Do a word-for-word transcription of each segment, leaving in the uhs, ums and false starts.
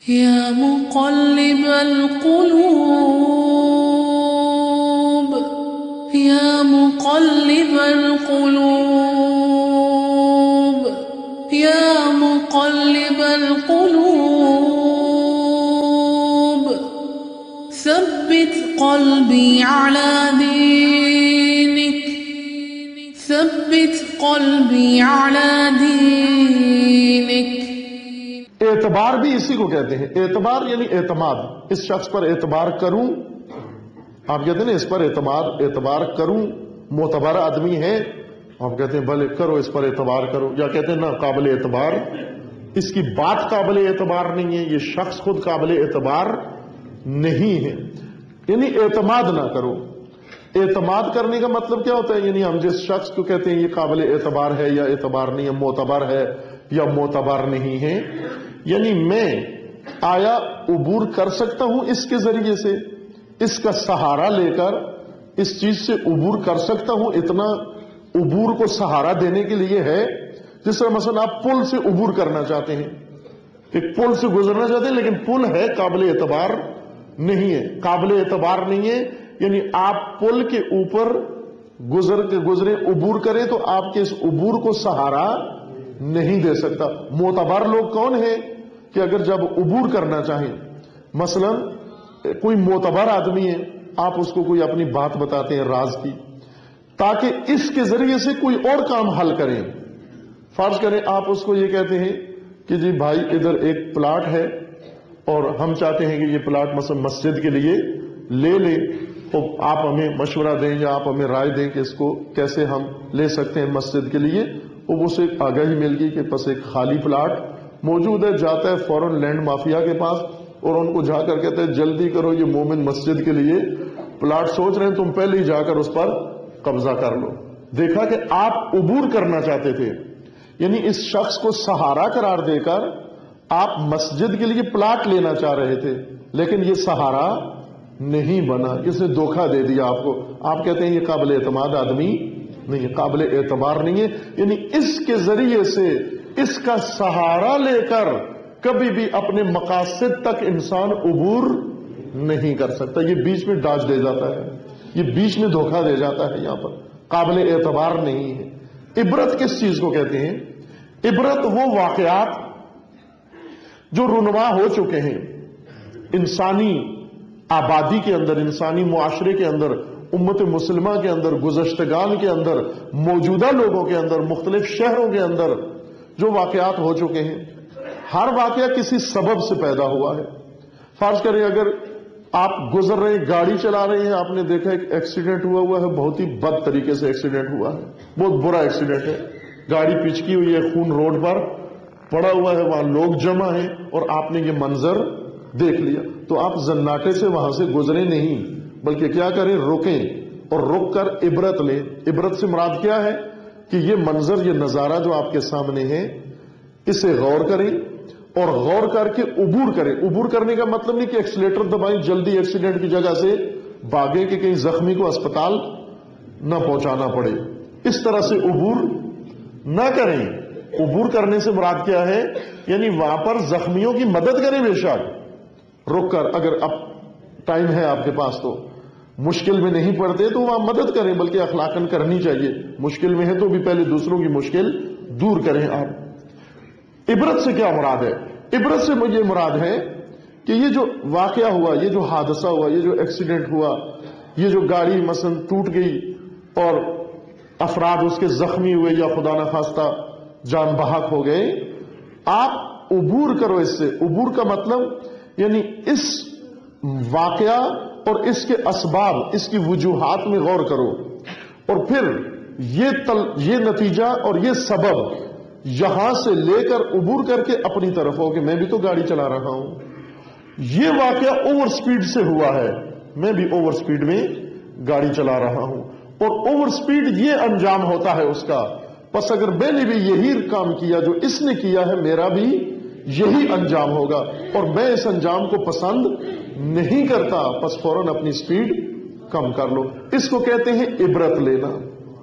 يا مقلب القلوب يا مقلب القلوب يا مقلب القلوب ثبت قلبي على دينك ثبت قلبي على دينك. اعتبار بھی اسی کو کہتے ہیں. اعتبار یعنی اعتماد. اس شخص پر اعتبار کروں، آپ کہتے ہیں نا اس پر اعتماد اعتبار کروں، معتبر آدمی ہے، آپ کہتے ہیں بھلے کرو اس پر اعتبار کرو. یا کہتے ہیں نا قابل اعتبار، اس کی بات قابل اعتبار نہیں ہے، یہ شخص خود قابل اعتبار نہیں ہے. یعنی اعتماد نہ کرو. اعتماد کرنے کا مطلب کیا ہوتا ہے؟ یعنی ہم جس شخص کو کہتے ہیں یہ قابل اعتبار ہے یا اعتبار نہیں ہے، معتبر ہے یا معتبر نہیں ہے، یعنی میں آیا عبور کر سکتا ہوں اس کے ذریعے سے، اس کا سہارا لے کر اس چیز سے عبور کر سکتا ہوں. اتنا عبور کو سہارا دینے کے لیے ہے. جس طرح مثلا آپ پل سے عبور کرنا چاہتے ہیں، ایک پل سے گزرنا چاہتے ہیں لیکن پل ہے قابل اعتبار نہیں ہے. قابل اعتبار نہیں ہے یعنی آپ پل کے اوپر گزر کے گزرے عبور کریں تو آپ کے اس عبور کو سہارا نہیں دے سکتا. معتبر لوگ کون ہیں کہ اگر جب عبور کرنا چاہیں، مثلا کوئی معتبر آدمی ہے، آپ اس کو کوئی اپنی بات بتاتے ہیں راز کی، تاکہ اس کے ذریعے سے کوئی اور کام حل کریں. فرض کریں آپ اس کو یہ کہتے ہیں کہ جی بھائی ادھر ایک پلاٹ ہے اور ہم چاہتے ہیں کہ یہ پلاٹ مثلا مسجد کے لیے لے لیں، تو آپ ہمیں مشورہ دیں یا آپ ہمیں رائے دیں کہ اس کو کیسے ہم لے سکتے ہیں مسجد کے لیے. وہ اسے آگاہی مل گئی کہ پس ایک خالی پلاٹ موجود ہے. جاتا ہے فوراً لینڈ مافیا کے پاس اور ان کو جا کر کہتے ہیں جلدی کرو، یہ مومن مسجد کے لیے پلاٹ سوچ رہے ہیں، تم پہلے ہی جا کر اس پر قبضہ کر لو. دیکھا کہ آپ عبور کرنا چاہتے تھے، یعنی اس شخص کو سہارا قرار دے کر آپ مسجد کے لیے پلاٹ لینا چاہ رہے تھے، لیکن یہ سہارا نہیں بنا، اس نے دھوکہ دے دیا آپ کو. آپ کہتے ہیں یہ قابل اعتماد آدمی نہیں، قابل اعتبار نہیں ہے. یعنی اس کے ذریعے سے اس کا سہارا لے کر کبھی بھی اپنے مقاصد تک انسان عبور نہیں کر سکتا. یہ بیچ میں ڈاج دے جاتا ہے، یہ بیچ میں دھوکہ دے جاتا ہے، یہاں پر قابل اعتبار نہیں ہے. عبرت کس چیز کو کہتے ہیں؟ عبرت وہ واقعات جو رونما ہو چکے ہیں انسانی آبادی کے اندر، انسانی معاشرے کے اندر، امت مسلمہ کے اندر، گزشتگان کے اندر، موجودہ لوگوں کے اندر، مختلف شہروں کے اندر جو واقعات ہو چکے ہیں. ہر واقعہ کسی سبب سے پیدا ہوا ہے. فرض کریں اگر آپ گزر رہے ہیں، گاڑی چلا رہے ہیں، آپ نے دیکھا ایک ایکسیڈنٹ ہوا ہوا ہے، بہت ہی بد طریقے سے ایکسیڈنٹ ہوا ہے، بہت برا ایکسیڈنٹ ہے، گاڑی پچکی ہوئی ہے، خون روڈ پر پڑا ہوا ہے، وہاں لوگ جمع ہیں اور آپ نے یہ منظر دیکھ لیا، تو آپ زناٹے سے وہاں سے گزرے نہیں، بلکہ کیا کریں؟ رکیں اور رک کر عبرت لیں. عبرت سے مراد کیا ہے کہ یہ منظر، یہ نظارہ جو آپ کے سامنے ہے، اسے غور کریں اور غور کر کے عبور کریں. عبور کرنے کا مطلب نہیں کہ ایکسیلیٹر دبائیں، جلدی ایکسیڈنٹ کی جگہ سے بھاگیں کہ کہیں زخمی کو اسپتال نہ پہنچانا پڑے. اس طرح سے عبور نہ کریں. عبور کرنے سے مراد کیا ہے؟ یعنی وہاں پر زخمیوں کی مدد کریں، بے شک رک کر، اگر اب ٹائم ہے آپ کے پاس تو مشکل میں نہیں پڑتے تو وہاں مدد کریں، بلکہ اخلاقاً کرنی چاہیے. مشکل میں ہے تو بھی پہلے دوسروں کی مشکل دور کریں آپ. عبرت سے کیا مراد ہے؟ عبرت سے مجھے مراد ہے کہ یہ جو واقعہ ہوا، یہ جو حادثہ ہوا، یہ جو ایکسیڈنٹ ہوا، یہ جو گاڑی مثلا ٹوٹ گئی اور افراد اس کے زخمی ہوئے یا خدا نخواستہ جان بحق ہو گئے، آپ عبور کرو اس سے. عبور کا مطلب یعنی اس واقعہ اور اس کے اسباب، اس کی وجوہات میں غور کرو اور پھر یہ تل یہ نتیجہ اور یہ سبب یہاں سے لے کر عبور کر کے اپنی طرف ہو کہ میں بھی تو گاڑی چلا رہا ہوں، یہ واقعہ اوور سپیڈ سے ہوا ہے، میں بھی اوور سپیڈ میں گاڑی چلا رہا ہوں، اور اوور سپیڈ یہ انجام ہوتا ہے اس کا. پس اگر میں نے بھی یہی کام کیا جو اس نے کیا ہے، میرا بھی یہی انجام ہوگا اور میں اس انجام کو پسند نہیں کرتا، پس فوراً اپنی سپیڈ کم کر لو. اس کو کہتے ہیں عبرت لینا،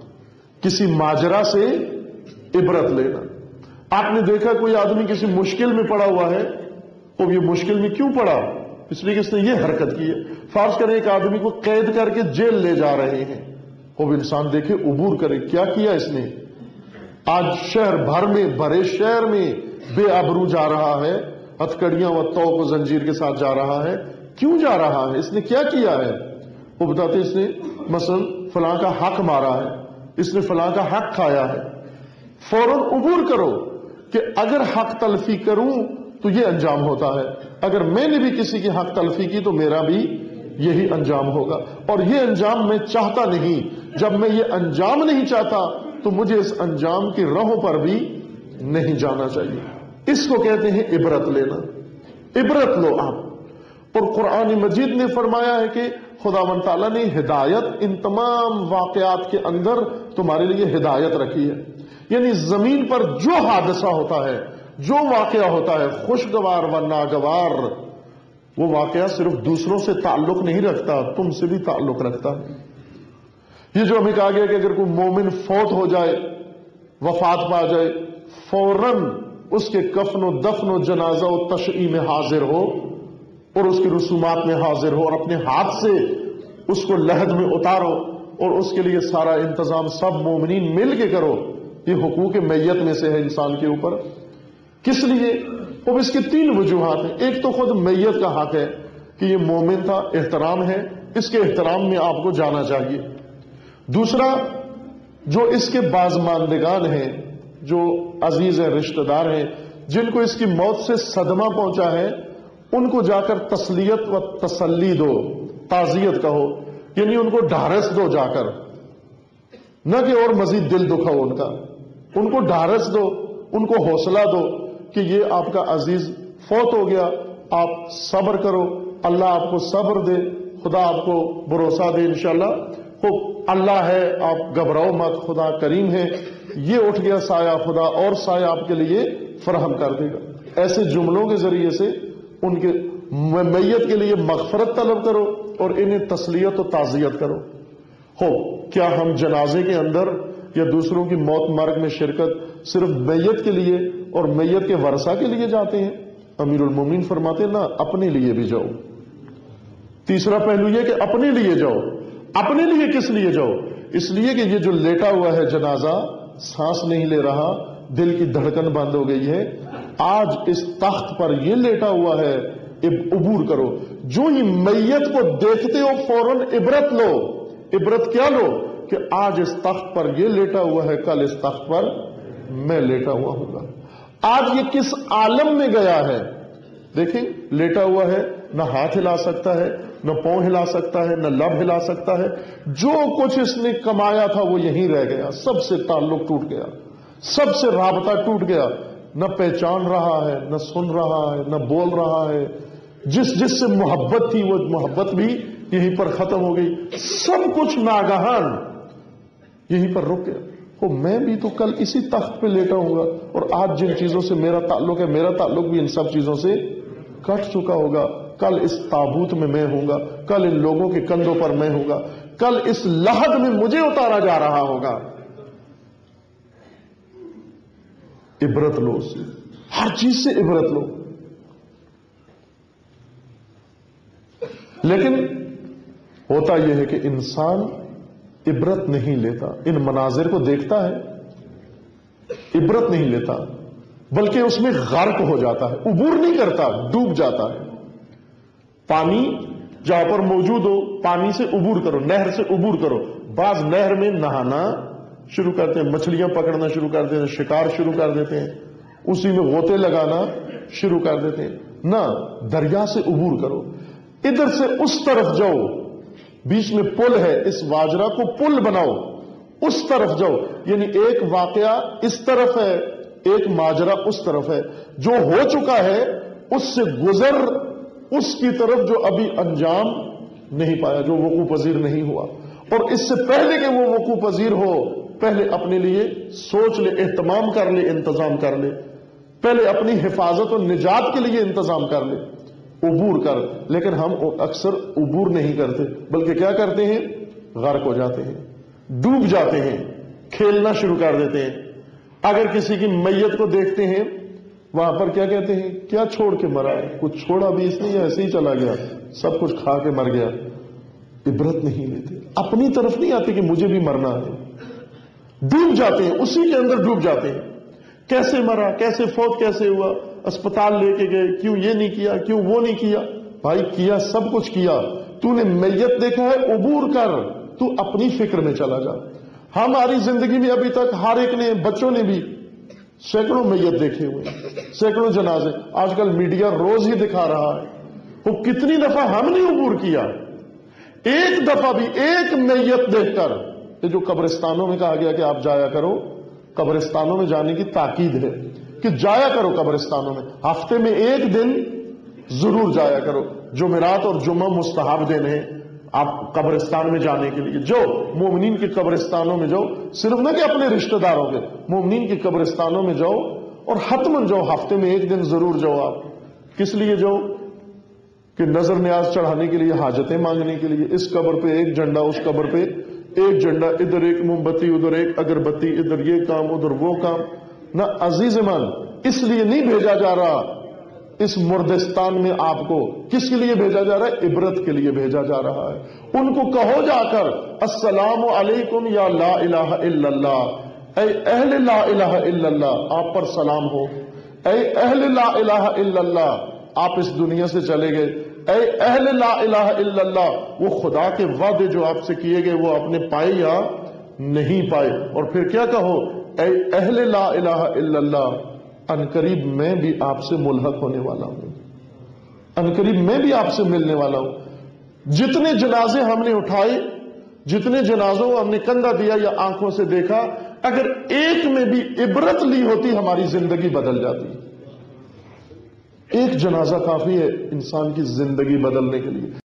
کسی ماجرا سے عبرت لینا. آپ نے دیکھا کوئی آدمی کسی مشکل میں پڑا ہوا ہے اب یہ مشکل میں کیوں پڑا؟ اس لیے کہ اس نے یہ حرکت کی ہے. فرض کریں ایک آدمی کو قید کر کے جیل لے جا رہے ہیں، اب انسان دیکھے عبور کرے، کیا کیا اس نے؟ آج شہر بھر میں، بڑے شہر میں بے آبرو جا رہا ہے، ہتھکڑیاں و تو کو زنجیر کے ساتھ جا رہا ہے. کیوں جا رہا ہے؟ اس نے کیا کیا ہے؟ وہ بتاتے اس نے مثلا فلاں کا حق مارا ہے، اس نے فلاں کا حق کھایا ہے. فوراً عبور کرو کہ اگر حق تلفی کروں تو یہ انجام ہوتا ہے، اگر میں نے بھی کسی کی حق تلفی کی تو میرا بھی یہی انجام ہوگا، اور یہ انجام میں چاہتا نہیں. جب میں یہ انجام نہیں چاہتا تو مجھے اس انجام کی راہوں پر بھی نہیں جانا چاہیے. اس کو کہتے ہیں عبرت لینا. عبرت لو آپ. اور قرآن مجید نے فرمایا ہے کہ خداوند تعالیٰ نے ہدایت ان تمام واقعات کے اندر تمہارے لیے ہدایت رکھی ہے. یعنی زمین پر جو حادثہ ہوتا ہے، جو واقعہ ہوتا ہے، خوشگوار و ناگوار، وہ واقعہ صرف دوسروں سے تعلق نہیں رکھتا، تم سے بھی تعلق رکھتا ہے. یہ جو ہمیں کہا گیا کہ اگر کوئی مومن فوت ہو جائے، وفات پا جائے، فوراً اس کے کفن و دفن و جنازہ و تشییع میں حاضر ہو اور اس کی رسومات میں حاضر ہو، اور اپنے ہاتھ سے اس کو لحد میں اتارو اور اس کے لیے سارا انتظام سب مومنین مل کے کرو. یہ حقوق میت میں سے ہے انسان کے اوپر. کس لیے؟ اب اس کی تین وجوہات ہیں. ایک تو خود میت کا حق ہے کہ یہ مومن تھا، احترام ہے، اس کے احترام میں آپ کو جانا چاہیے. دوسرا، جو اس کے بازماندگان ہیں، جو عزیز ہیں، رشتہ دار ہیں، جن کو اس کی موت سے صدمہ پہنچا ہے، ان کو جا کر تسلیت و تسلی دو، تعزیت کہو، یعنی ان کو ڈھارس دو جا کر، نہ کہ اور مزید دل دکھاؤ ان کا. ان کو ڈھارس دو، ان کو حوصلہ دو کہ یہ آپ کا عزیز فوت ہو گیا، آپ صبر کرو، اللہ آپ کو صبر دے، خدا آپ کو بھروسہ دے انشاءاللہ. خوب اللہ ہے، آپ گھبراؤ مت، خدا کریم ہے، یہ اٹھ گیا سایہ، خدا اور سایہ آپ کے لیے فراہم کر دے گا. ایسے جملوں کے ذریعے سے ان کے میت کے لیے مغفرت طلب کرو اور انہیں تسلیت و تعزیت کرو. ہو کیا ہم جنازے کے اندر یا دوسروں کی موت مرگ میں شرکت صرف میت کے لیے اور میت کے ورثہ کے لیے جاتے ہیں؟ امیر المومنین فرماتے ہیں نا، اپنے لیے بھی جاؤ. تیسرا پہلو یہ کہ اپنے لیے جاؤ. اپنے لیے کس لیے جاؤ؟ اس لیے کہ یہ جو لیٹا ہوا ہے جنازہ، سانس نہیں لے رہا، دل کی دھڑکن بند ہو گئی ہے، آج اس تخت پر یہ لیٹا ہوا ہے، عبور کرو. جو ہی میت کو دیکھتے ہو فوراً عبرت لو. عبرت کیا لو؟ کہ آج اس تخت پر یہ لیٹا ہوا ہے، کل اس تخت پر میں لیٹا ہوا ہوں گا. آج یہ کس عالم میں گیا ہے؟ دیکھیں، لیٹا ہوا ہے، نہ ہاتھ ہلا سکتا ہے، نہ پاؤں ہلا سکتا ہے، نہ لب ہلا سکتا ہے. جو کچھ اس نے کمایا تھا وہ یہیں رہ گیا، سب سے تعلق ٹوٹ گیا، سب سے رابطہ ٹوٹ گیا. نہ پہچان رہا ہے، نہ سن رہا ہے، نہ بول رہا ہے. جس جس سے محبت تھی وہ محبت بھی یہیں پر ختم ہو گئی. سب کچھ ناگہان یہیں پر رک گیا. وہ میں بھی تو کل اسی تخت پہ لیٹا ہوں گا، اور آج جن چیزوں سے میرا تعلق ہے، میرا تعلق بھی ان سب چیزوں سے کٹ چکا ہوگا. کل اس تابوت میں میں ہوں گا، کل ان لوگوں کے کندھوں پر میں ہوں گا، کل اس لحد میں مجھے اتارا جا رہا ہوگا. عبرت لو، اس سے ہر چیز سے عبرت لو. لیکن ہوتا یہ ہے کہ انسان عبرت نہیں لیتا. ان مناظر کو دیکھتا ہے، عبرت نہیں لیتا، بلکہ اس میں غرق ہو جاتا ہے، عبور نہیں کرتا، ڈوب جاتا ہے. پانی جہاں پر موجود ہو، پانی سے عبور کرو، نہر سے عبور کرو. بعض نہر میں نہانا شروع کرتے ہیں، مچھلیاں پکڑنا شروع کر دیتے ہیں، شکار شروع کر دیتے ہیں، اسی میں غوطے لگانا شروع کر دیتے ہیں. نہ، دریا سے عبور کرو، ادھر سے اس طرف جاؤ، بیچ میں پل ہے، اس واجرہ کو پل بناؤ، اس طرف جاؤ. یعنی ایک واقعہ اس طرف ہے، ایک ماجرا اس طرف ہے. جو ہو چکا ہے اس سے گزر اس کی طرف جو ابھی انجام نہیں پایا، جو وقوع پذیر نہیں ہوا. اور اس سے پہلے کہ وہ وقوع پذیر ہو، پہلے اپنے لیے سوچ لے، اہتمام کر لے، انتظام کر لے. پہلے اپنی حفاظت اور نجات کے لیے انتظام کر لے، عبور کر. لیکن ہم اکثر عبور نہیں کرتے، بلکہ کیا کرتے ہیں؟ غرق ہو جاتے ہیں، ڈوب جاتے ہیں، کھیلنا شروع کر دیتے ہیں. اگر کسی کی میت کو دیکھتے ہیں وہاں پر کیا کہتے ہیں؟ کیا چھوڑ کے مرا؟ کچھ چھوڑا بھی اس نے یا ایسے ہی چلا گیا، سب کچھ کھا کے مر گیا؟ عبرت نہیں لیتے، اپنی طرف نہیں آتے کہ مجھے بھی مرنا ہے، ڈوب جاتے ہیں، اسی کے اندر ڈوب جاتے ہیں۔ کیسے مرا، کیسے فوت کیسے ہوا، اسپتال لے کے گئے، کیوں یہ نہیں کیا، کیوں وہ نہیں کیا؟ بھائی کیا، سب کچھ کیا، تو نے میت دیکھا ہے، عبور کر، تو اپنی فکر میں چلا جا۔ ہماری زندگی میں ابھی تک ہر ایک نے، بچوں نے بھی سینکڑوں میت دیکھے ہوئے، سینکڑوں جنازے، آج کل میڈیا روز ہی دکھا رہا ہے۔ وہ کتنی دفعہ ہم نے عبور کیا؟ ایک دفعہ بھی ایک میت دیکھ کر، یہ جو قبرستانوں میں کہا گیا کہ آپ جایا کرو، قبرستانوں میں جانے کی تاکید ہے کہ جایا کرو قبرستانوں میں، ہفتے میں ایک دن ضرور جایا کرو۔ جمعرات اور جمعہ مستحب دن ہے آپ قبرستان میں جانے کے لیے، جو مومنین کے قبرستانوں میں جاؤ، صرف نہ کہ اپنے رشتہ داروں کے، مومنین کے قبرستانوں میں جاؤ، اور حتماً جاؤ، ہفتے میں ایک دن ضرور جاؤ۔ آپ کس لیے جاؤ؟ کہ نظر نیاز چڑھانے کے لیے، حاجتیں مانگنے کے لیے۔ اس قبر پہ ایک جھنڈا، اس قبر پہ ایک جھنڈا، ادھر ایک موم بتی، ادھر ایک اگربتی، ادھر یہ کام، ادھر وہ کام۔ نہ عزیز من، اس لیے نہیں بھیجا جا رہا اس مردستان میں آپ کو۔ کس کے لیے بھیجا جا رہا ہے؟ عبرت کے لیے بھیجا جا رہا ہے۔ ان کو کہو جا کر، السلام علیکم یا لا الہ الا اللہ، اے اہل لا الہ الا اللہ، آپ پر سلام ہو۔ اے اہل لا الہ الا اللہ، آپ اس دنیا سے چلے گئے، اے اہل لا الہ الا اللہ، وہ خدا کے وعدے جو آپ سے کیے گئے وہ آپ نے پائے یا نہیں پائے؟ اور پھر کیا کہو؟ اے اہل لا الہ الا اللہ، انقریب میں بھی آپ سے ملحق ہونے والا ہوں، انقریب میں بھی آپ سے ملنے والا ہوں۔ جتنے جنازے ہم نے اٹھائے، جتنے جنازوں ہم نے کندھا دیا یا آنکھوں سے دیکھا، اگر ایک میں بھی عبرت لی ہوتی ہماری زندگی بدل جاتی۔ ایک جنازہ کافی ہے انسان کی زندگی بدلنے کے لیے۔